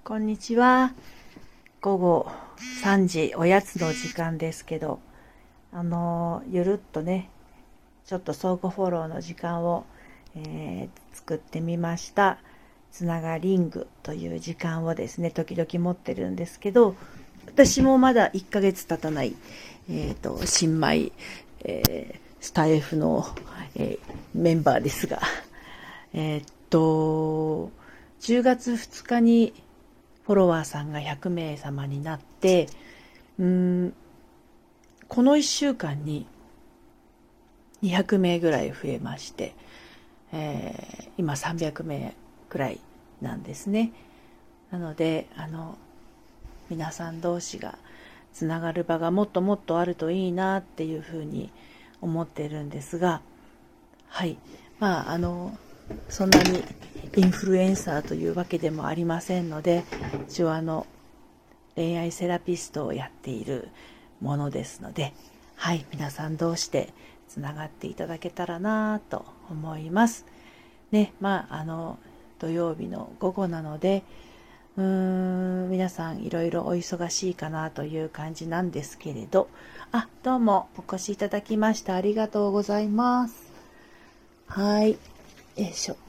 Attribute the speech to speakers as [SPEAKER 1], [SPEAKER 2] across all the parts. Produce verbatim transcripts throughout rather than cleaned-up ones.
[SPEAKER 1] こんにちは。午後さんじおやつの時間ですけど、あのゆるっとね、ちょっと相互フォローの時間を、えー作ってみました。つながリングという時間をですね、時々持ってるんですけど、私もまだいっかげつ経たない、えーと、新米、えースタイフの、えーメンバーですが、えーっと、じゅうがつふつかにフォロワーさんがひゃくめい様になって、うーん、このいっしゅうかんににひゃくめいぐらい増えまして、えー今さんびゃくめいくらいなんですね。なので、あの、皆さん同士がつながる場がもっともっとあるといいなっていうふうに思ってるんですが、はい。まあ、あの、そんなにインフルエンサーというわけでもありませんので、一応あの、恋愛セラピストをやっているものですので、はい、皆さん同士でつながっていただけたらなと思います。ね、まあ、あの、土曜日の午後なので、うーん、皆さんいろいろお忙しいかなという感じなんですけれど、あ、どうもお越しいただきました。ありがとうございます。はい、よいしょ。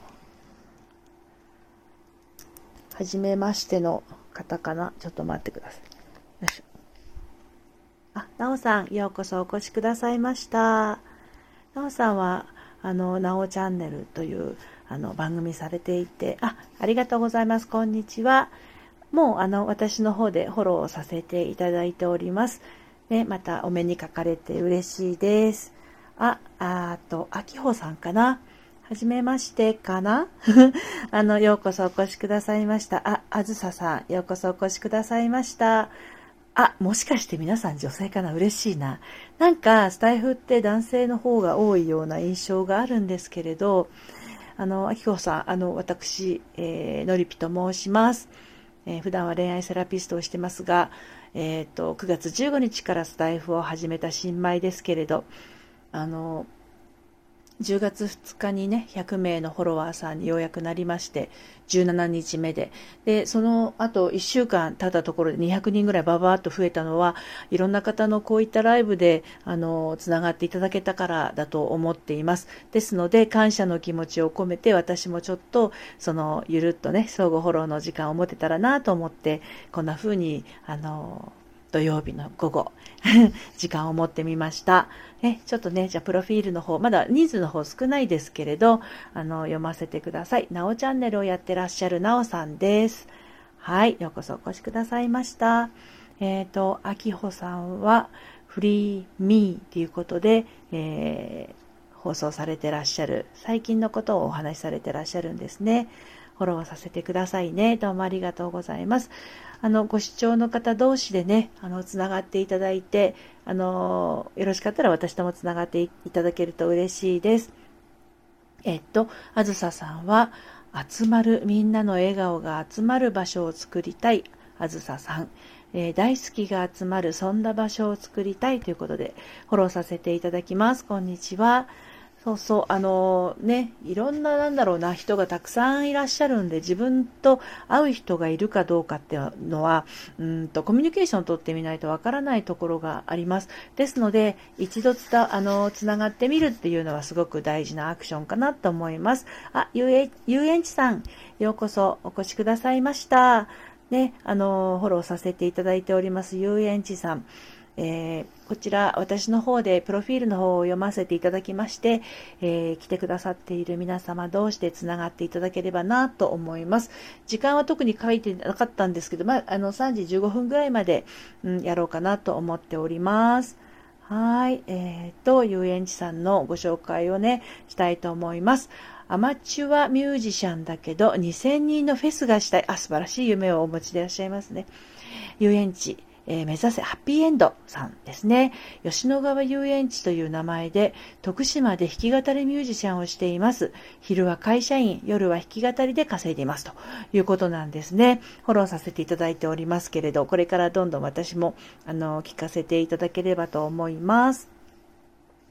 [SPEAKER 1] はじめましての方かな。ちょっと待ってください。よいしょ。あ、なおさん、ようこそお越しくださいました。なおさんは、あの、なおチャンネルという、あの、番組されていて、あ、ありがとうございます。こんにちは。もう、あの、私の方でフォローさせていただいております。ね、またお目にかかれて嬉しいです。あ、あと、あきほさんかな。はじめましてかなあの、ようこそお越しくださいました。あ、あずささん、ようこそお越しくださいました。あ、もしかして皆さん女性かな。嬉しいな。なんか、スタイフって男性の方が多いような印象があるんですけれど、あの、あきこさん、あの、私、えー、のりぴと申します。えー、普段は恋愛セラピストをしてますが、えっと、くがつじゅうごにちからスタイフを始めた新米ですけれど、あの、じゅうがつふつかにね、ひゃくめいのフォロワーさんにようやくなりまして、じゅうしちにちめで、で、その後いっしゅうかん経ったところでにひゃくにんぐらいババーっと増えたのは、いろんな方のこういったライブで、あの、つながっていただけたからだと思っています。ですので、感謝の気持ちを込めて、私もちょっと、その、ゆるっとね、相互フォローの時間を持てたらなと思って、こんな風に、あの、土曜日の午後、時間を持ってみました。え、ちょっとね、じゃあプロフィールの方、まだ人数の方少ないですけれど、あの、読ませてください。なおチャンネルをやってらっしゃるなおさんです。はい、ようこそお越しくださいました。えっ、ー、と、あきほさんは、フリーミーということで、えー、放送されてらっしゃる、最近のことをお話しされてらっしゃるんですね。フォローさせてくださいね。どうもありがとうございます。あの、ご視聴の方同士でね、あの、つながっていただいて、あの、よろしかったら私ともつながっていただけると嬉しいです。えっと、あずささんは、集まる、みんなの笑顔が集まる場所を作りたい、あずささん。えー、大好きが集まる、そんな場所を作りたいということで、フォローさせていただきます。こんにちは。そうそう、あのね、いろんな、なんだろうな、人がたくさんいらっしゃるんで、自分と会う人がいるかどうかっていうのは、うんと、コミュニケーションを取ってみないとわからないところがあります。ですので、一度つた、あの、つながってみるっていうのはすごく大事なアクションかなと思います。あ、ゆうえ、ゆうえんちさん、ようこそお越しくださいました。ね、あの、フォローさせていただいております、ゆうえんちさん。えー、こちら私の方でプロフィールの方を読ませていただきまして、えー、来てくださっている皆様同士でつながっていただければなと思います。時間は特に書いてなかったんですけど、まあ、あのさんじじゅうごふんぐらいまで、うん、やろうかなと思っております。はい、えーと、遊園地さんのご紹介をね、したいと思います。アマチュアミュージシャンだけどにせんにんのフェスがしたい。あ、素晴らしい夢をお持ちでいらっしゃいますね。遊園地、えー、目指せハッピーエンドさんですね。吉野川遊園地という名前で徳島で弾き語りミュージシャンをしています。昼は会社員、夜は弾き語りで稼いでいますということなんですね。フォローさせていただいておりますけれど、これからどんどん私もあの聞かせていただければと思います。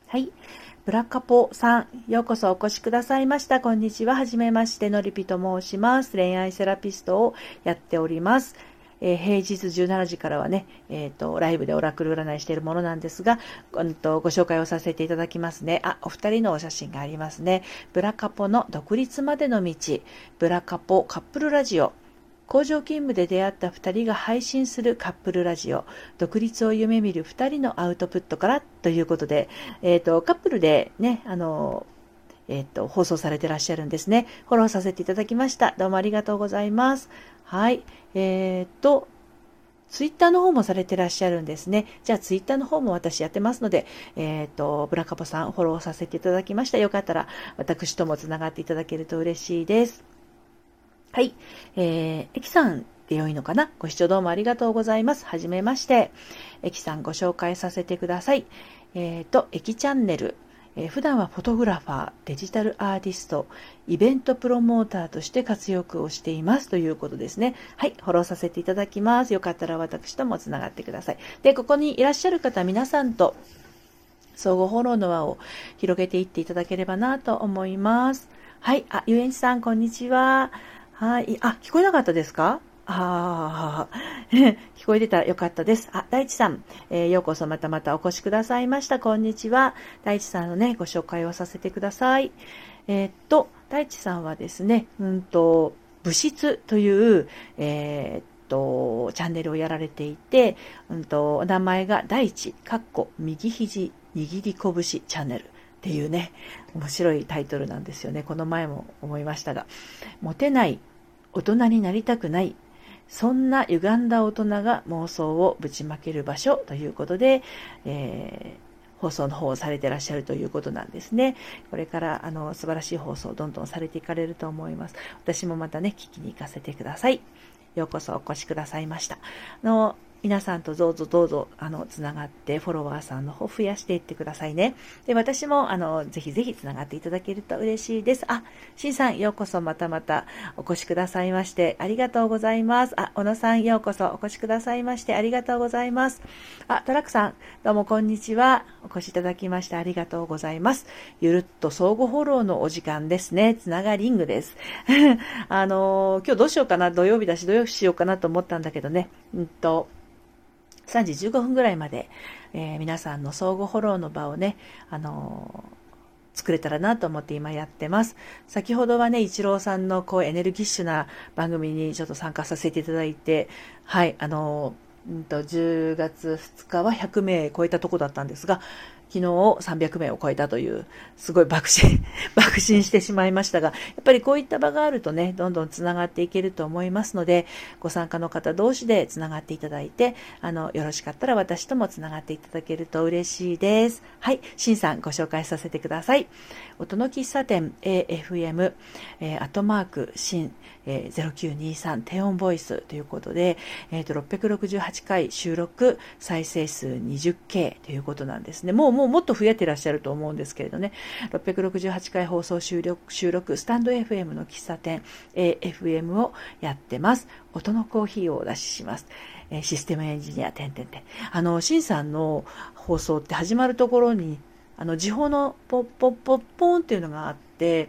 [SPEAKER 1] はい。ブラカポさん、ようこそお越しくださいました。こんにちは。はじめまして、のりぴと申します。恋愛セラピストをやっております。えー、平日じゅうしちじからはね、えっ、ー、と、ライブでオラクル占いしているものなんですが、うんと、ご紹介をさせていただきますね。あ、お二人のお写真がありますね。ブラカポの独立までの道、ブラカポカップルラジオ、工場勤務で出会ったふたりが配信するカップルラジオ、独立を夢見るふたりのアウトプットからということで、えっ、ー、と、カップルでね、あの、えっ、ー、と、放送されてらっしゃるんですね。フォローさせていただきました。どうもありがとうございます。はい。えっ、ー、と、ツイッターの方もされてらっしゃるんですね。じゃあツイッターの方も私やってますので、えっ、ー、と、ブラカポさんフォローさせていただきました。よかったら私ともつながっていただけると嬉しいです。はい。えー、エキさんで良いのかな？ご視聴どうもありがとうございます。はじめまして。エキさんご紹介させてください。えっ、ー、と、エキチャンネル。えー、普段はフォトグラファー、デジタルアーティスト、イベントプロモーターとして活躍をしていますということですね。はい。フォローさせていただきます。よかったら私ともつながってください。で、ここにいらっしゃる方、皆さんと相互フォローの輪を広げていっていただければなと思います。はい。あ、ゆえんちさん、こんにちは。はい。あ、聞こえなかったですか？ああ、聞こえてたらよかったです。あ、大地さん、えー、ようこそまたまたお越しくださいました。こんにちは。大地さんのね、ご紹介をさせてください。えー、っと、大地さんはですね、うんと、物質という、えー、っと、チャンネルをやられていて、うんと、お名前が大地、かっこ右肘握り拳チャンネル。っていうね、面白いタイトルなんですよね。この前も思いましたが、モテない、大人になりたくない、そんな歪んだ大人が妄想をぶちまける場所ということで、えー、放送の方をされていらっしゃるということなんですね。これからあの素晴らしい放送をどんどんされていかれると思います。私もまたね、聞きに行かせてください。ようこそお越しくださいました。あの皆さんとどうぞどうぞ、あの、つながって、フォロワーさんの方増やしていってくださいね。で、私も、あの、ぜひぜひつながっていただけると嬉しいです。あ、しんさん、ようこそまたまたお越しくださいまして、ありがとうございます。あ、小野さん、ようこそお越しくださいまして、ありがとうございます。あ、トラックさん、どうもこんにちは。お越しいただきまして、ありがとうございます。ゆるっと相互フォローのお時間ですね。つながリングです。あの、今日どうしようかな、土曜日だし、どうしようかなと思ったんだけどね。うんと、さんじじゅうごふんぐらいまで、えー、皆さんの相互フォローの場をね、あのー、作れたらなと思って今やってます。先ほどはね、一郎さんのこうエネルギッシュな番組にちょっと参加させていただいて、はい、あのー、うんと、じゅうがつふつかはひゃくめい超えたとこだったんですが、昨日さんびゃくめいを超えたという、すごい爆心、爆心してしまいましたが、やっぱりこういった場があるとね、どんどんつながっていけると思いますので、ご参加の方同士でつながっていただいて、あの、よろしかったら私ともつながっていただけると嬉しいです。はい、しんさんご紹介させてください。音の喫茶店 エーエフエム、えー、アットマーク、しん、えー、ゼロきゅうにさん低音ボイスということで、えっと、ろっぴゃくろくじゅうはちかい収録、再生数 にじゅっケー ということなんですね。もうもうもっと増えてらっしゃると思うんですけれどね、ろっぴゃくろくじゅうはちかい放送収録、収録スタンド エフエム の喫茶店 エーエフエム をやってます。音のコーヒーをお出しします。えー、システムエンジニア、てんてんてん。あの、シンさんの放送って始まるところに、あの、時報のポッポッポッポーンっていうのがあって、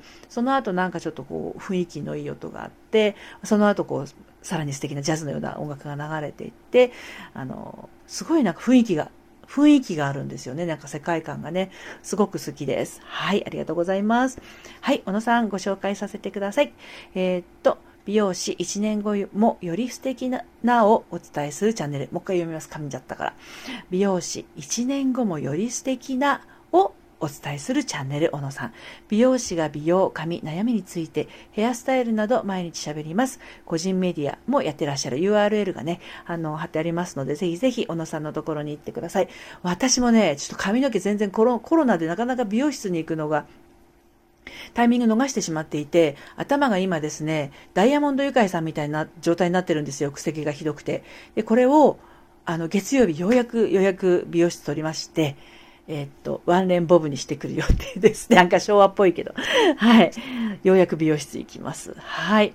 [SPEAKER 1] その後なんかちょっとこう、雰囲気のいい音があって、その後こう、さらに素敵なジャズのような音楽が流れていって、あの、すごいなんか雰囲気が、雰囲気があるんですよね。なんか世界観がね、すごく好きです。はい、ありがとうございます。はい、小野さんご紹介させてください。えー、っと、美容師いちねんごもより素敵ななをお伝えするチャンネル。もう一回読みます。噛んじゃったから。美容師いちねんごもより素敵なをお伝えするチャンネル、小野さん。美容師が美容、髪、悩みについて、ヘアスタイルなど毎日喋ります。個人メディアもやってらっしゃる ユーアールエル がね、あの、貼ってありますので、ぜひぜひ小野さんのところに行ってください。私もね、ちょっと髪の毛全然コロ、コロナでなかなか美容室に行くのが、タイミング逃してしまっていて、頭が今ですね、ダイヤモンドユカイさんみたいな状態になってるんですよ。癖毛がひどくて。で、これを、あの、月曜日ようやく予約美容室取りまして、えー、っと、ワンレンボブにしてくる予定ですね。なんか昭和っぽいけど。はい。ようやく美容室行きます。はい。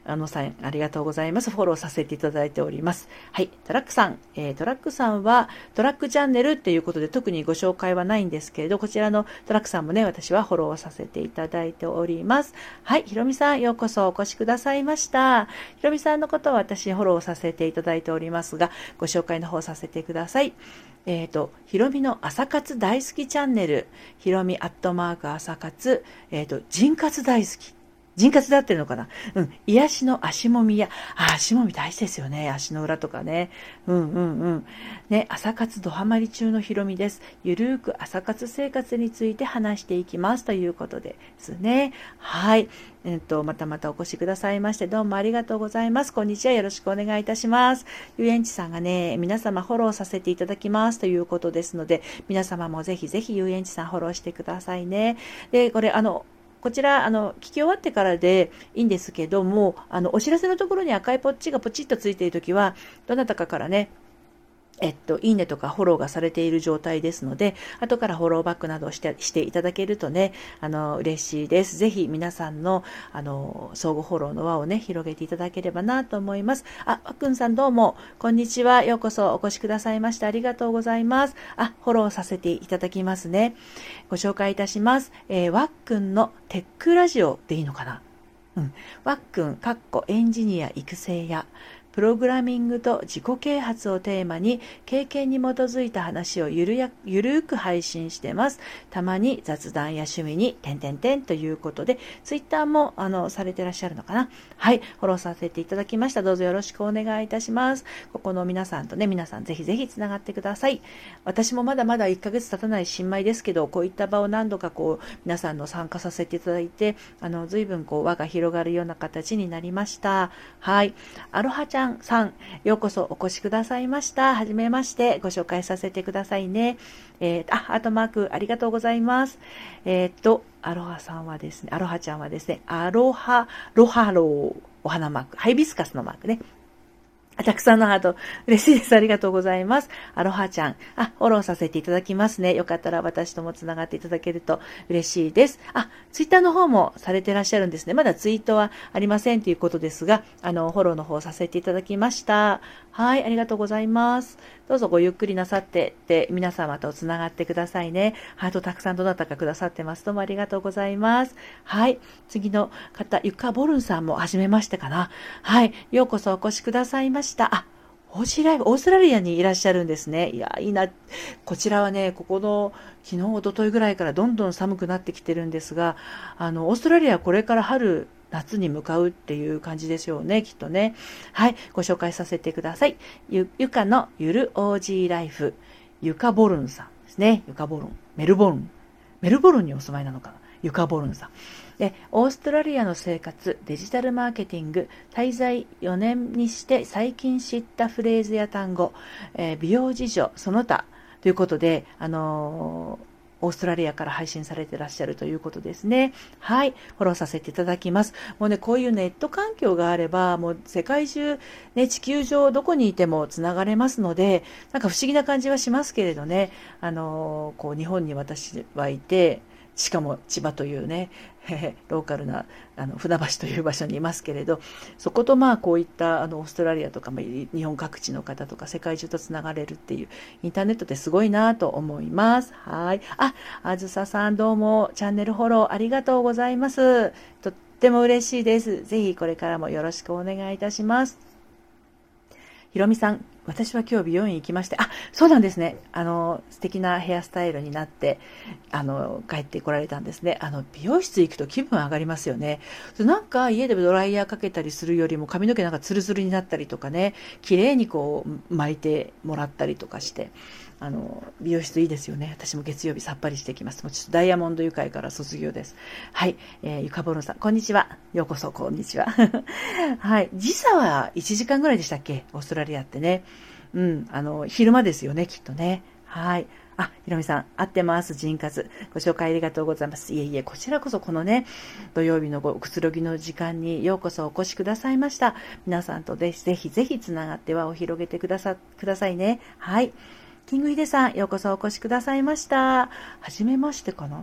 [SPEAKER 1] あのさん、ありがとうございます。フォローさせていただいております。はい。トラックさん、えー、トラックさんは、トラックチャンネルっていうことで特にご紹介はないんですけれど、こちらのトラックさんもね、私はフォローさせていただいております。はい。ひろみさん、ようこそお越しくださいました。ひろみさんのことは私フォローさせていただいておりますが、ご紹介の方させてください。えっ、ー、と、ひろみの朝活大好きチャンネル、ひろみアットマーク朝活、えっ、ー、と、人活大好き。人活で合ってるのかな。うん。癒しの足もみや、あ、足もみ大事ですよね。足の裏とかね。うんうんうん。ね、朝活ドハマり中のひろみです。ゆるーく朝活生活について話していきますということですね。はい。えっと、またまたお越しくださいまして、どうもありがとうございます。こんにちは。よろしくお願いいたします。ゆうえんちさんがね、皆様フォローさせていただきますということですので、皆様もぜひぜひゆうえんちさんフォローしてくださいね。で、これ、あの、こちら、あの、聞き終わってからでいいんですけども、あの、お知らせのところに赤いポッチがポチッとついているときは、どなたかからね、えっと、いいねとかフォローがされている状態ですので、後からフォローバックなどをしてしていただけるとね、あの、嬉しいです。ぜひ皆さんの、あの、相互フォローの輪をね、広げていただければなと思います。あ、わっくんさんどうも、こんにちは。ようこそお越しくださいまして、ありがとうございます。あ、フォローさせていただきますね。ご紹介いたします。えー、わっくんのテックラジオでいいのかな。うん。わっくん、かっこエンジニア育成や、プログラミングと自己啓発をテーマに経験に基づいた話をゆるやゆるーく配信してます。たまに雑談や趣味に点々点ということで、ツイッターもあのされてらっしゃるのかな。はい、フォローさせていただきました。どうぞよろしくお願いいたします。ここの皆さんとね、皆さんぜひぜひつながってください。私もまだまだいっかげつ経たない新米ですけど、こういった場を何度かこう皆さんの参加させていただいて、あの随分こう輪が広がるような形になりました。はい、アロハちゃんさん、ようこそお越しくださいました。はじめまして、ご紹介させてくださいね。えー、あ、ハートマークありがとうございます。えー、っと、アロハさんはですね、アロハちゃんはですね、アロハ、ロハロー、お花マーク、ハイビスカスのマークね。たくさんのハート、嬉しいです。ありがとうございます。アロハちゃん。あ、フォローさせていただきますね。よかったら私ともつながっていただけると嬉しいです。あ、ツイッターの方もされてらっしゃるんですね。まだツイートはありませんということですが、あの、フォローの方させていただきました。はい、ありがとうございます。どうぞごゆっくりなさってで、皆様とつながってくださいね。ハートたくさんどなたかくださってます。どうもありがとうございます。はい、次の方、ゆかぼるんさんもはじめましてかな。はい、ようこそお越しくださいました。あ、オージーライブ、オーストラリアにいらっしゃるんですね。いや、いいな。こちらはね、ここの昨日、一昨日ぐらいからどんどん寒くなってきてるんですが、あの、オーストラリアはこれから春、夏に向かうっていう感じですよね、きっとね。はい、ご紹介させてください。ゆ、ゆかのゆる オージー ライフ、ゆかボルンさんですね。ゆかボルン。メルボルン。メルボルンにお住まいなのかな。ゆかボルンさん。で、オーストラリアの生活、デジタルマーケティング、滞在よねんにして最近知ったフレーズや単語、えー、美容事情、その他ということで、あのーオーストラリアから配信されていらっしゃるということですね。はい。フォローさせていただきます。もうね、こういうネット環境があれば、もう世界中、ね、地球上どこにいてもつながれますので、なんか不思議な感じはしますけれどね、あのー、こう日本に私はいて、しかも千葉というね、ローカルなあの船橋という場所にいますけれど、そことまあこういったあのオーストラリアとか、まあ、日本各地の方とか世界中とつながれるっていうインターネットってすごいなと思います。はい。あ、あずささんどうもチャンネルフォローありがとうございます。とっても嬉しいです。ぜひこれからもよろしくお願いいたします。ひろみさん、私は今日美容院行きまして、あ、そうなんですね。あの、素敵なヘアスタイルになって、あの、帰ってこられたんですね。あの、美容室行くと気分上がりますよね。なんか家でドライヤーかけたりするよりも髪の毛なんかツルツルになったりとかね、綺麗にこう巻いてもらったりとかして、あの、美容室いいですよね。私も月曜日さっぱりしてきます。もうちょっとダイヤモンド愉快から卒業です。はい。えー、ゆかぼるさん、こんにちは。ようこそ、こんにちは。はい。時差はいちじかんぐらいでしたっけ？オーストラリアってね。うん。あの、昼間ですよね、きっとね。はい。あ、ひろみさん、合ってます。人活。ご紹介ありがとうございます。いえいえ、こちらこそこのね、土曜日のごくつろぎの時間にようこそお越しくださいました。皆さんとぜひぜひぜひつながって輪を広げてくださ、くださいね。はい。キングヒデさん、ようこそお越しくださいました。はじめましてかな？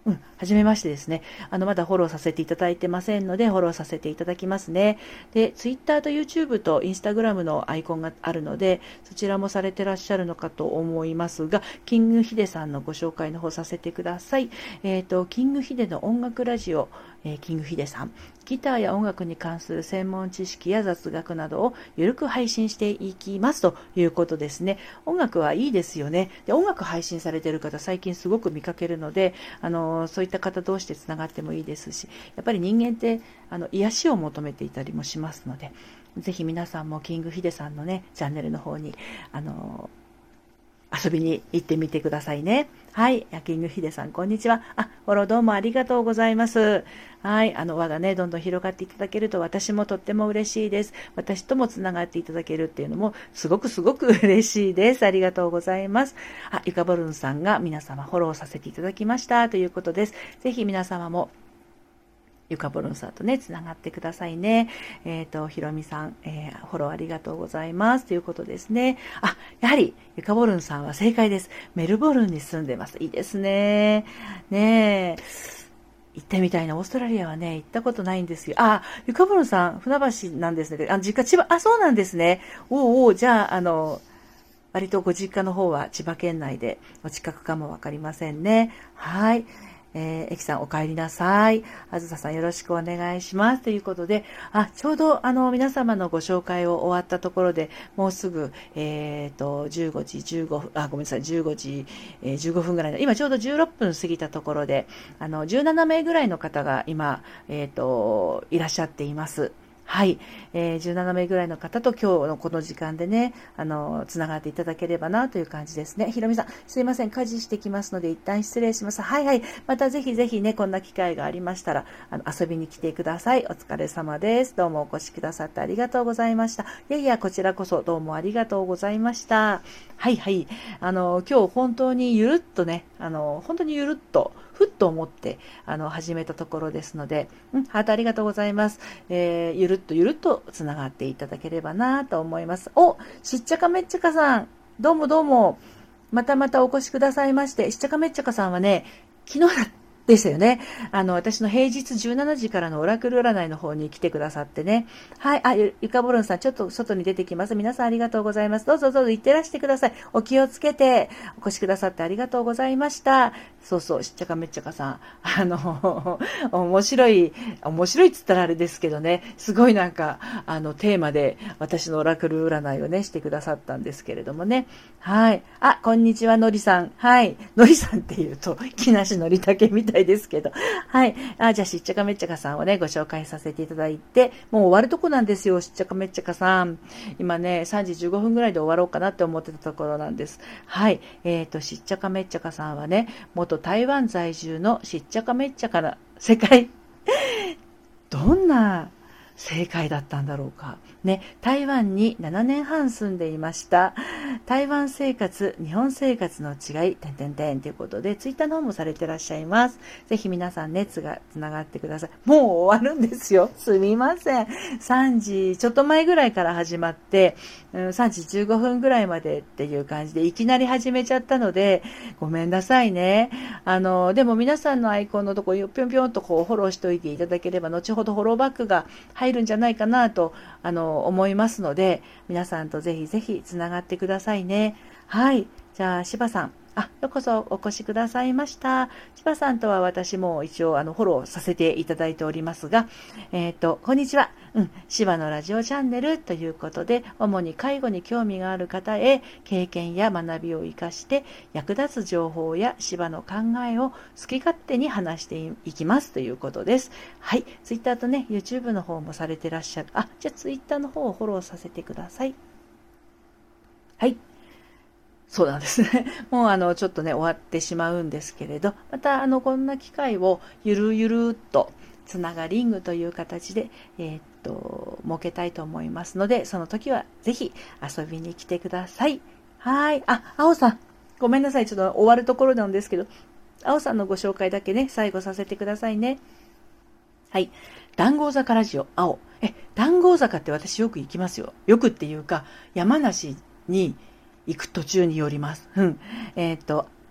[SPEAKER 1] うん、はじめましてですね。あの、まだフォローさせていただいてませんので、フォローさせていただきますね。で、Twitter と YouTube と Instagram のアイコンがあるので、そちらもされてらっしゃるのかと思いますが、キングヒデさんのご紹介の方させてください。えっと、キングヒデの音楽ラジオ、えーキングヒデさん。ギターや音楽に関する専門知識や雑学などをゆるく配信していきますということですね。音楽はいいですよね。で、音楽配信されている方、最近すごく見かけるので、あの、そういった方同士でつながってもいいですし、やっぱり人間ってあの癒しを求めていたりもしますので、ぜひ皆さんもキングヒデさんのね、チャンネルの方に、あの、遊びに行ってみてくださいね。はい。キングヒデさん、こんにちは。あ、フォローどうもありがとうございます。はい。あの輪がね、どんどん広がっていただけると私もとっても嬉しいです。私ともつながっていただけるっていうのもすごくすごく嬉しいです。ありがとうございます。あ、ゆかぼるんさんが皆様フォローさせていただきましたということです。ぜひ皆様もゆかぼるんさんとね、つながってくださいね。えっ、ー、と、ひろみさん、えー、フォローありがとうございます。ということですね。あ、やはり、ゆかぼるんさんは正解です。メルボルンに住んでます。いいですね。ねえ。行ってみたいな。オーストラリアはね、行ったことないんですよ。あ、ゆかぼるんさん、船橋なんですね。あ、実家千葉、あ、そうなんですね。おうおう、じゃあ、あの、割とご実家の方は千葉県内でお近くかもわかりませんね。はい。えー、えきさんお帰りなさい。あずささんよろしくお願いします。ということで、あ、ちょうどあの皆様のご紹介を終わったところで、もうすぐ、えっと、じゅうごじじゅうごふん、あ、ごめんなさい、じゅうごじ、えー、じゅうごふんぐらいの、今ちょうどじゅうろっぷん過ぎたところで、あの、じゅうななめいぐらいの方が今、えっと、いらっしゃっています。はい、えー、じゅうななめいぐらいの方と今日のこの時間でね、あの、つながっていただければなという感じですね。ひろみさん、すいません、家事してきますので一旦失礼します。はいはい、またぜひぜひね、こんな機会がありましたら、あの、遊びに来てください。お疲れ様です。どうもお越しくださってありがとうございました。いやいや、こちらこそどうもありがとうございました。はいはい、あの、今日本当にゆるっとね、あの、本当にゆるっと、ふっと思って、あの、始めたところですので、うん、ハートありがとうございます。えー、ゆるっとゆるっとつながっていただければなと思います。お、しっちゃかめっちゃかさん、どうもどうも、またまたお越しくださいまして、しっちゃかめっちゃかさんはね、昨日だでしたよね。あの、私の平日じゅうしちじからのオラクル占いの方に来てくださってね。はい。あ、ゆゆかぼるんさん、ちょっと外に出てきます。皆さんありがとうございます。どうぞどうぞ行ってらしてください。お気をつけて、お越しくださってありがとうございました。そうそう、しっちゃかめっちゃかさん。あの、面白い、面白いっつったらあれですけどね、すごいなんか、あの、テーマで私のオラクル占いをね、してくださったんですけれどもね。はい。あ、こんにちは、のりさん。はい。のりさんって言うと、木梨のりたけみたいですけど。はい。あ、じゃあ、しっちゃかめっちゃかさんをね、ご紹介させていただいて、もう終わるとこなんですよ、しっちゃかめっちゃかさん。今ね、さんじじゅうごふんぐらいで終わろうかなって思ってたところなんです。はい。えっと、しっちゃかめっちゃかさんはね、元台湾在住のしっちゃかめっちゃかな世界、どんな正解だったんだろうか。ね、台湾にななねんはん住んでいました。台湾生活、日本生活の違い、てんてんてんということで、ツイッターの方もされてらっしゃいます。ぜひ皆さんね、つが、つながってください。もう終わるんですよ。すみません。さんじちょっと前ぐらいから始まって、うん、さんじじゅうごふんぐらいまでっていう感じで、いきなり始めちゃったので、ごめんなさいね。あの、でも皆さんのアイコンのところ、ぴょんぴょんとこう、フォローしておいていただければ、後ほどフォローバックが入るんじゃないかなと、あの、思いますので、皆さんとぜひぜひつながってくださいね。はい。じゃあ、柴さん。あ、ようこそお越しくださいました。柴さんとは私も一応あのフォローさせていただいておりますが、えっと、こんにちは。うん、柴のラジオチャンネルということで、主に介護に興味がある方へ経験や学びを生かして役立つ情報や柴の考えを好き勝手に話していきますということです。はい。ツイッターとね、YouTube の方もされてらっしゃる。あ、じゃあツイッターの方をフォローさせてください。はい。そうなんですね。もうあの、ちょっとね、終わってしまうんですけれど、またあの、こんな機会をゆるゆるっと、つながリングという形で、えー、っと、設けたいと思いますので、その時はぜひ遊びに来てください。はい。あ、青さん。ごめんなさい。ちょっと終わるところなんですけど、青さんのご紹介だけね、最後させてくださいね。はい。談合坂ラジオ、青。え、談合坂って私よく行きますよ。よくっていうか、山梨に行く途中に寄ります。うん。えっと、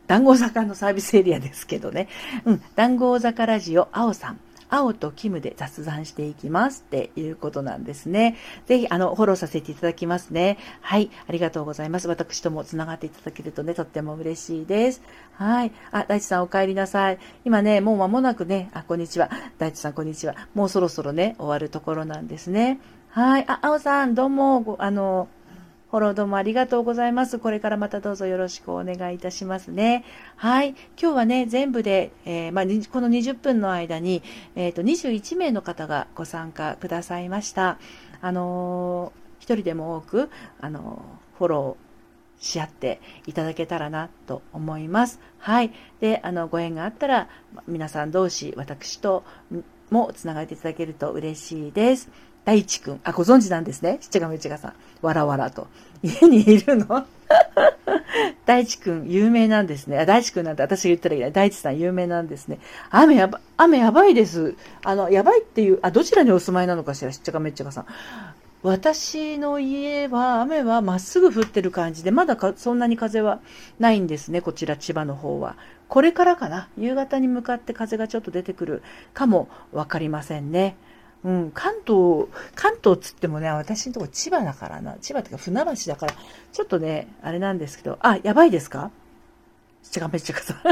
[SPEAKER 1] 談合坂のサービスエリアですけどね。うん、談合坂ラジオ、青さん。青とキムで雑談していきますっていうことなんですね。ぜひ、あの、フォローさせていただきますね。はい。ありがとうございます。私ともつながっていただけるとね、とっても嬉しいです。はい。あ、大地さんお帰りなさい。今ね、もう間もなくね、あ、こんにちは。大地さんこんにちは。もうそろそろね、終わるところなんですね。はい。あ、青さん、どうも、あの、フォローどうもありがとうございます。これからまたどうぞよろしくお願いいたしますね。はい。今日はね、全部で、えー、まあ、このにじゅっぷんの間に、えっと、にじゅういちめいの方がご参加くださいました。あのー、一人でも多く、あのー、フォローし合っていただけたらなと思います。はい。で、あの、ご縁があったら、皆さん同士、私ともつながっていただけると嬉しいです。大地くん。あ、ご存知なんですね。しっちゃがめちがさん。わらわらと。家にいるの大地くん、有名なんですね。あ、大地くんなんて私が言ったらいいな。大地さん有名なんですね。雨やば、雨やばいです。あの、やばいっていう、あ、どちらにお住まいなのかしら。しっちゃがめっちゃがさん。私の家は、雨はまっすぐ降ってる感じで、まだかそんなに風はないんですね。こちら千葉の方は。これからかな。夕方に向かって風がちょっと出てくるかもわかりませんね。うん、関東、関東っつってもね、私のとこ千葉だからな。千葉っていうか船橋だから、ちょっとね、あれなんですけど、あ、やばいですか？違う、めっちゃかさ。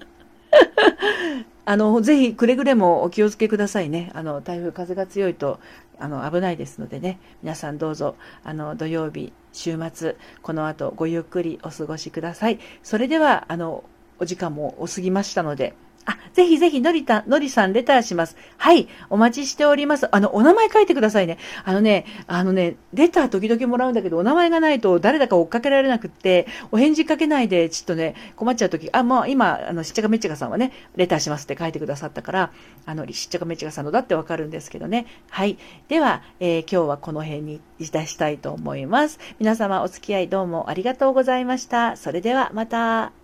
[SPEAKER 1] あの、ぜひ、くれぐれもお気をつけくださいね。あの、台風、風が強いと、あの、危ないですのでね。皆さんどうぞ、あの、土曜日、週末、この後、ごゆっくりお過ごしください。それでは、あの、お時間もお過ぎましたので、あ、ぜひぜひ、のりた、のりさんレターします。はい、お待ちしております。あの、お名前書いてくださいね。あのね、あのね、レター時々もらうんだけど、お名前がないと誰だか追っかけられなくって、お返事かけないで、ちょっとね、困っちゃう時、あ、まあ、今、あの、しっちゃかめっちゃかさんはね、レターしますって書いてくださったから、あの、しっちゃかめっちゃかさんのだってわかるんですけどね。はい。では、えー、今日はこの辺にいたしたいと思います。皆様お付き合いどうもありがとうございました。それでは、また。